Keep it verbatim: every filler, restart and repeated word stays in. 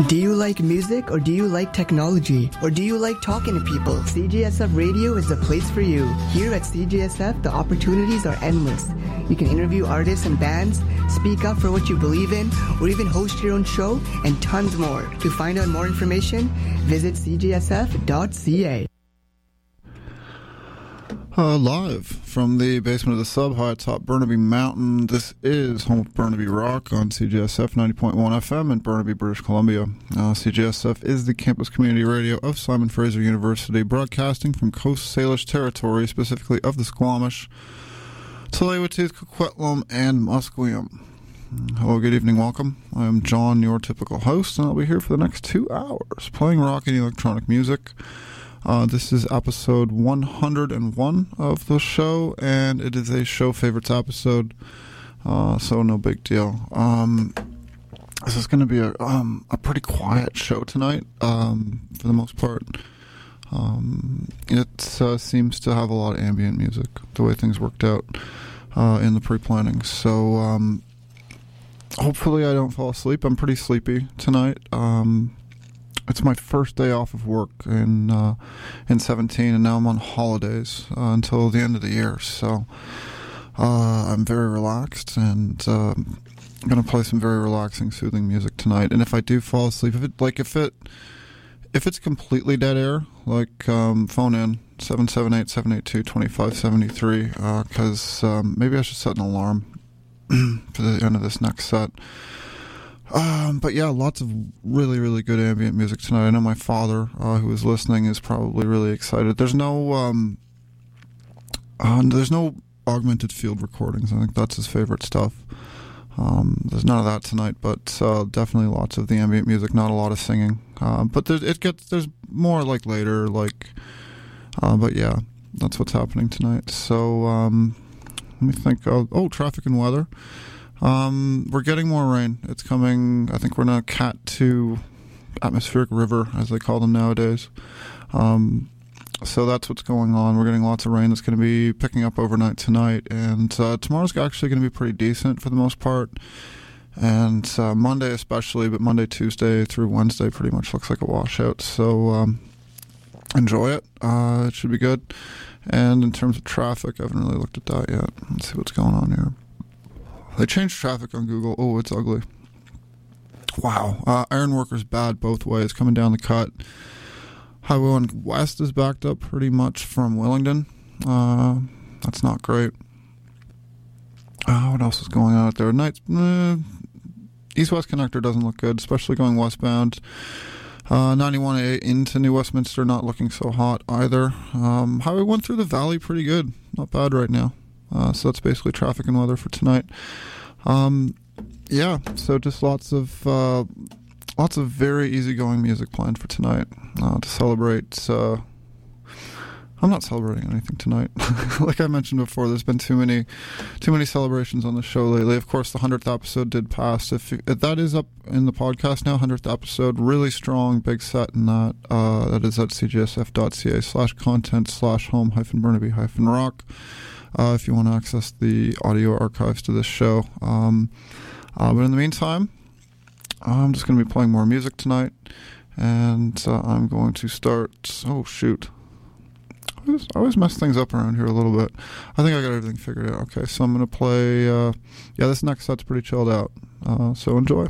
Do you like music, or do you like technology, or do you like talking to people? C G S F Radio is the place for you. Here at C G S F, the opportunities are endless. You can interview artists and bands, speak up for what you believe in, or even host your own show, and tons more. To find out more information, visit c g s f dot c a. Uh, live from the basement of the sub high atop Burnaby Mountain, this is home of Burnaby Rock on C G S F ninety point one F M in Burnaby, British Columbia. Uh, C G S F is the campus community radio of Simon Fraser University, broadcasting from Coast Salish territory, specifically of the Squamish, Tsleil-Waututh, Coquitlam, and Musqueam. Hello, good evening, welcome. I am John, your typical host, and I'll be here for the next two hours playing rock and electronic music. Uh, this is episode one hundred one of the show, and it is a show favorites episode, uh, so no big deal. Um, this is going to be a, um, a pretty quiet show tonight, um, for the most part. Um, it uh, seems to have a lot of ambient music, the way things worked out uh, in the pre-planning. So um, hopefully I don't fall asleep. I'm pretty sleepy tonight. Um, it's my first day off of work in uh, in seventeen, and now I'm on holidays uh, until the end of the year. So uh, I'm very relaxed, and uh, I'm going to play some very relaxing, soothing music tonight. And if I do fall asleep, if it like if it If it's completely dead air, like, um, phone in, seven seven eight, seven eight two, two five seven three, because uh, um, maybe I should set an alarm for the end of this next set. Um, but yeah, lots of really, really good ambient music tonight. I know my father, uh, who is listening, is probably really excited. There's no, um, uh, there's no augmented field recordings. I think that's his favorite stuff. Um, there's none of that tonight, but uh, definitely lots of the ambient music. Not a lot of singing, uh, but there, it gets there's more like later, like. Uh, but yeah, that's what's happening tonight. So um, let me think. Oh, oh, traffic and weather. Um, we're getting more rain. It's coming. I think we're in a Cat two atmospheric river, as they call them nowadays. Um, So that's what's going on. We're getting lots of rain that's going to be picking up overnight tonight. And uh, tomorrow's actually going to be pretty decent for the most part. And uh, Monday especially, but Monday, Tuesday through Wednesday pretty much looks like a washout. So um, enjoy it. Uh, it should be good. And in terms of traffic, I haven't really looked at that yet. Let's see what's going on here. They changed traffic on Google. Oh, it's ugly. Wow. Uh, iron workers bad both ways, coming down the cut. Highway one West is backed up pretty much from Willingdon. Uh, that's not great. Uh, what else is going on out there? Nights, eh, East-West Connector doesn't look good, especially going westbound. Uh, ninety-one A into New Westminster not looking so hot either. Um, Highway one through the Valley pretty good. Not bad right now. Uh, so that's basically traffic and weather for tonight. Um, yeah, so just lots of... Uh, Lots of very easygoing music planned for tonight uh, to celebrate. Uh, I'm not celebrating anything tonight. Like I mentioned before, there's been too many, too many celebrations on the show lately. Of course, the hundredth episode did pass. If, if that is up in the podcast now, hundredth episode, really strong, big set in that. Uh, that is at c g s f dot c a slash content slash home hyphen Burnaby hyphen rock. Uh, if you want to access the audio archives to this show. Um, uh, but in the meantime, I'm just going to be playing more music tonight, and uh, I'm going to start... Oh, shoot. I always, I always mess things up around here a little bit. I think I got everything figured out. Okay, so I'm going to play... Uh, yeah, this next set's pretty chilled out, uh, so enjoy.